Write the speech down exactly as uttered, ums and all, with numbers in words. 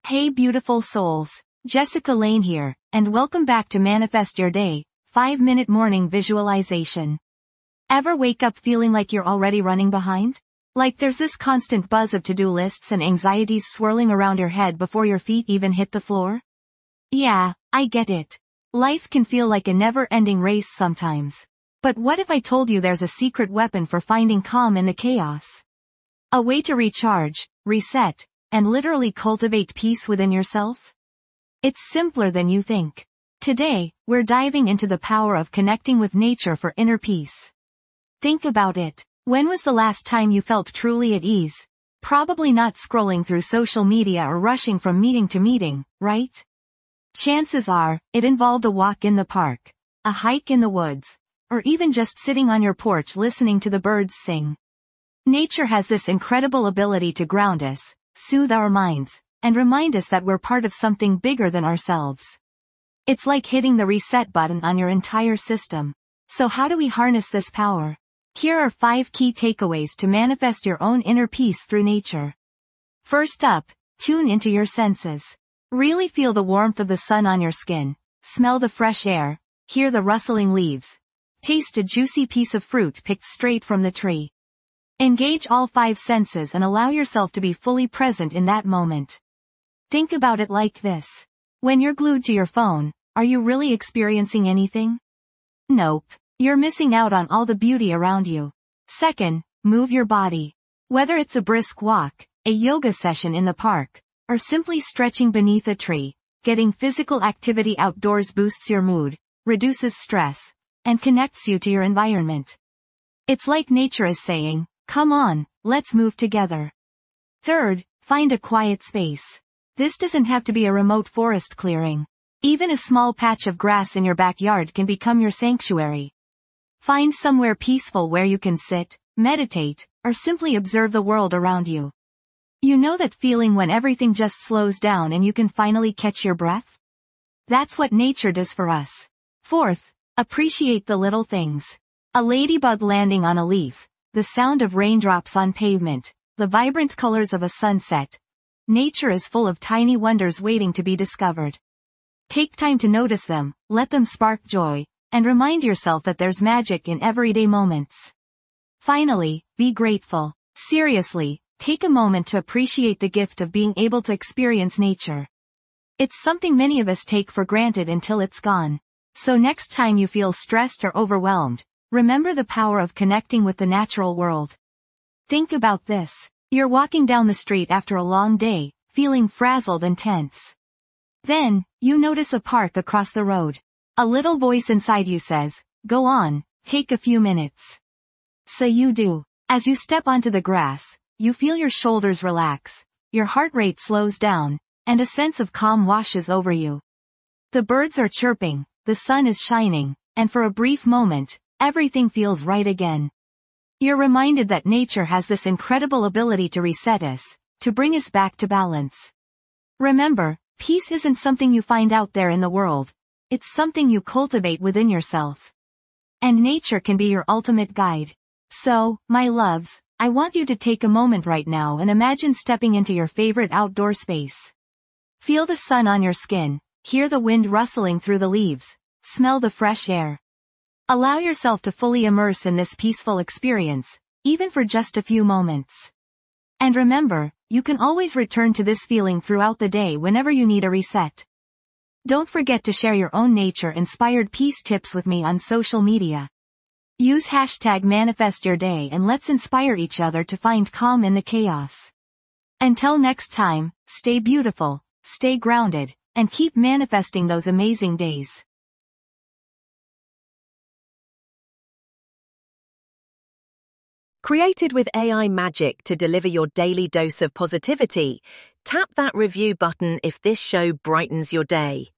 Hey beautiful souls, Jessica Lane here, and welcome back to Manifest Your Day, five minute morning visualization. Ever wake up feeling like you're already running behind? Like there's this constant buzz of to-do lists and anxieties swirling around your head before your feet even hit the floor? Yeah, I get it. Life can feel like a never-ending race sometimes. But what if I told you there's a secret weapon for finding calm in the chaos? A way to recharge, reset, and literally cultivate peace within yourself? It's simpler than you think. Today, we're diving into the power of connecting with nature for inner peace. Think about it. When was the last time you felt truly at ease? Probably not scrolling through social media or rushing from meeting to meeting, right? Chances are, it involved a walk in the park, a hike in the woods, or even just sitting on your porch listening to the birds sing. Nature has this incredible ability to ground us, soothe our minds, and remind us that we're part of something bigger than ourselves. It's like hitting the reset button on your entire system. So how do we harness this power? Here are five key takeaways to manifest your own inner peace through nature. First up, tune into your senses. Really feel the warmth of the sun on your skin, smell the fresh air, hear the rustling leaves, taste a juicy piece of fruit picked straight from the tree. Engage all five senses and allow yourself to be fully present in that moment. Think about it like this. When you're glued to your phone, are you really experiencing anything? Nope. You're missing out on all the beauty around you. Second, move your body. Whether it's a brisk walk, a yoga session in the park, or simply stretching beneath a tree, getting physical activity outdoors boosts your mood, reduces stress, and connects you to your environment. It's like nature is saying, come on, let's move together. Third, find a quiet space. This doesn't have to be a remote forest clearing. Even a small patch of grass in your backyard can become your sanctuary. Find somewhere peaceful where you can sit, meditate, or simply observe the world around you. You know that feeling when everything just slows down and you can finally catch your breath? That's what nature does for us. Fourth, appreciate the little things. A ladybug landing on a leaf, the sound of raindrops on pavement, the vibrant colors of a sunset. Nature is full of tiny wonders waiting to be discovered. Take time to notice them, let them spark joy, and remind yourself that there's magic in everyday moments. Finally, be grateful. Seriously, take a moment to appreciate the gift of being able to experience nature. It's something many of us take for granted until it's gone. So next time you feel stressed or overwhelmed, remember the power of connecting with the natural world. Think about this. You're walking down the street after a long day, feeling frazzled and tense. Then, you notice a park across the road. A little voice inside you says, go on, take a few minutes. So you do. As you step onto the grass, you feel your shoulders relax, your heart rate slows down, and a sense of calm washes over you. The birds are chirping, the sun is shining, and for a brief moment, everything feels right again. You're reminded that nature has this incredible ability to reset us, to bring us back to balance. Remember, peace isn't something you find out there in the world. It's something you cultivate within yourself. And nature can be your ultimate guide. So, my loves, I want you to take a moment right now and imagine stepping into your favorite outdoor space. Feel the sun on your skin, hear the wind rustling through the leaves, smell the fresh air. Allow yourself to fully immerse in this peaceful experience, even for just a few moments. And remember, you can always return to this feeling throughout the day whenever you need a reset. Don't forget to share your own nature-inspired peace tips with me on social media. Use hashtag ManifestYourDay and let's inspire each other to find calm in the chaos. Until next time, stay beautiful, stay grounded, and keep manifesting those amazing days. Created with A I magic to deliver your daily dose of positivity, tap that review button if this show brightens your day.